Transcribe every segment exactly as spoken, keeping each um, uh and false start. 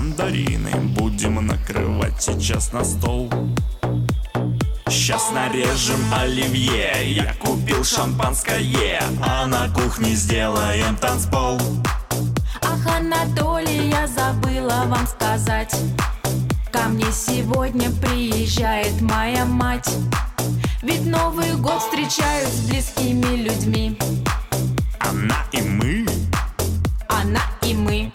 мандарины будем накрывать сейчас на стол. Сейчас нарежем оливье, я купил шампанское, а на кухне сделаем танцпол. Ах, Анатолий, я забыла вам сказать, ко мне сегодня приезжает моя мать. Ведь Новый год встречают с близкими людьми. Она и мы. Она и мы.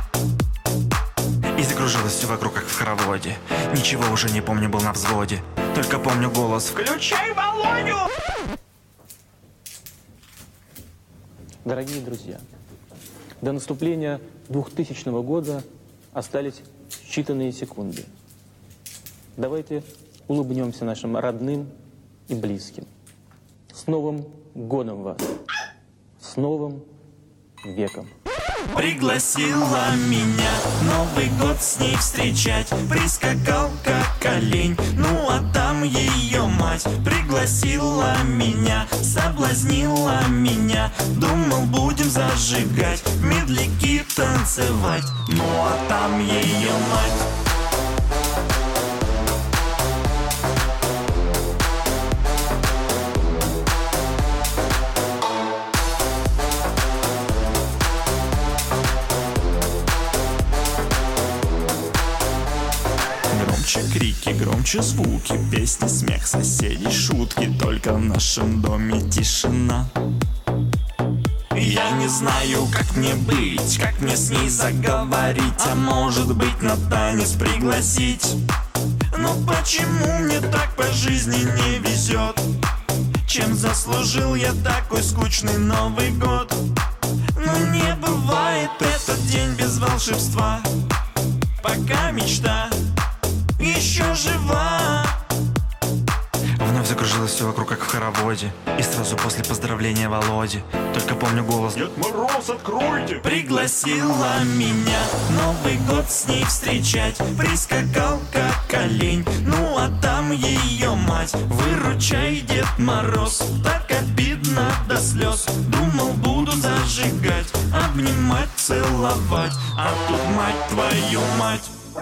И закружилось все вокруг, как в хороводе. Ничего уже не помню, был на взводе. Только помню голос: «Включай Володю!» Дорогие друзья, до наступления двухтысячного года остались считанные секунды. Давайте улыбнемся нашим родным и близким. С Новым годом вас! С Новым веком! Пригласила меня Новый год с ней встречать. Прискакал как олень, ну а там ее мать. Пригласила меня, соблазнила меня. Думал, будем зажигать, медляки танцевать. Ну а там ее мать. Громче крики, громче звуки, песни, смех, соседей, шутки. Только в нашем доме тишина. Я не знаю, как мне быть, как мне с ней заговорить. А может быть, на танец пригласить. Но почему мне так по жизни не везет? Чем заслужил я такой скучный Новый год? Ну не бывает этот день без волшебства, пока мечта еще жива. Вновь закружилось все вокруг, как в хороводе. И сразу после поздравления Володи только помню голос: Дед Мороз, откройте! Пригласила меня Новый год с ней встречать. Прискакал как олень, ну а там ее мать. Выручай, Дед Мороз, так обидно до слез. Думал, буду зажигать, обнимать, целовать. А тут мать твою мать.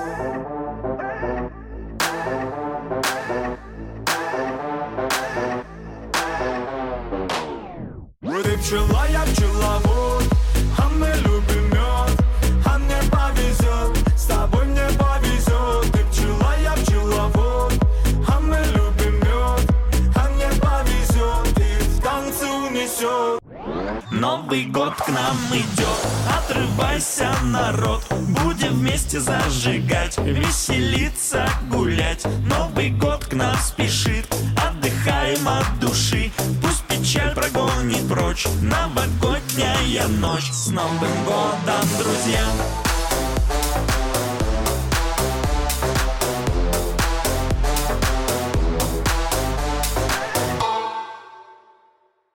Ты пчела, я пчеловод, а мы любим мед, а мне повезет, с тобой мне повезет. Ты пчела, я пчеловод, а мы любим мед, а мне повезет, и в танцы унесет. Новый год к нам идет, отрывайся, народ. Будем вместе зажигать, веселиться, гулять. Новый год к нам спешит, отдыхаем от души. Пусть печаль прогонит прочь новогодняя ночь. С Новым годом, друзья!